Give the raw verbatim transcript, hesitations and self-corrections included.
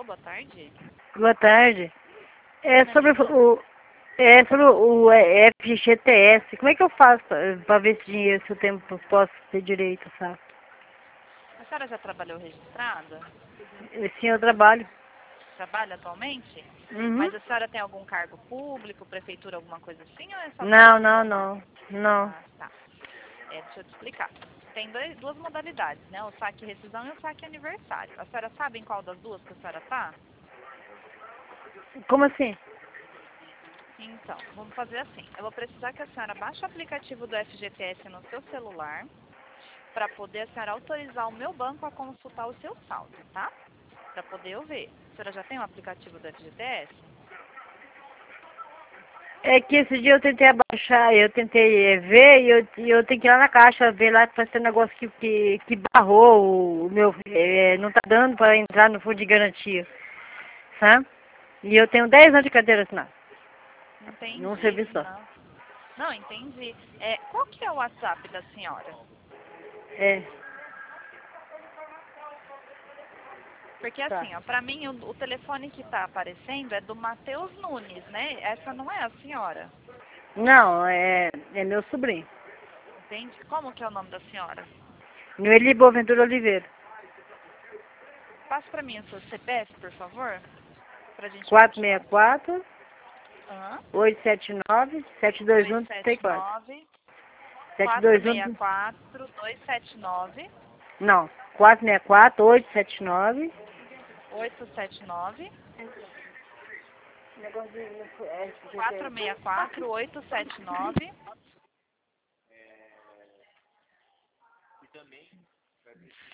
boa tarde. Boa tarde. É Não é sobre menina? o, é sobre o é, F G T S. Como é que eu faço para ver se dinheiro, se eu tenho, posso ter direito, sabe? A senhora já trabalhou registrada? Sim, eu trabalho. Trabalha atualmente? Uhum. Mas a senhora tem algum cargo público, prefeitura, alguma coisa assim, ou é só para Não, se não, informar? não. Não. Ah, tá. É, deixa eu te explicar. Tem dois, duas modalidades, né? O saque rescisão e o saque aniversário. A senhora sabe em qual das duas que a senhora tá? Como assim? Então, vamos fazer assim. Eu vou precisar que a senhora baixe o aplicativo do F G T S no seu celular para poder a senhora autorizar o meu banco a consultar o seu saldo, tá? Para poder eu ver. A senhora já tem o aplicativo do F G T S? É que esse dia eu tentei abaixar, eu tentei é, ver e eu, e eu tenho que ir lá na caixa ver lá que vai ser um negócio que, que, que barrou o meu. É, não tá dando para entrar no fundo de garantia, sabe? E eu tenho dez anos de carteira assinada. Num Entendi. serviço só. Não. Não, entendi. É, qual que é o WhatsApp da senhora? É. Porque Tá. assim, ó, pra mim o, o telefone que tá aparecendo é do Matheus Nunes, né? Essa não é a senhora. Não, é, é meu sobrinho. Entende? Como que é o nome da senhora? Noeli Boaventura Oliveira. Passa pra mim o seu C P F, por favor, pra gente quatro seis continuar. quatro, Hã? oito sete nove, sete dois dois um, três sete quatro. nove, sete quatro dois seis um. quatro, dois sete nove, Não. quatro seis quatro, oito sete nove. oito sete nove, quatro seis quatro, oito sete nove.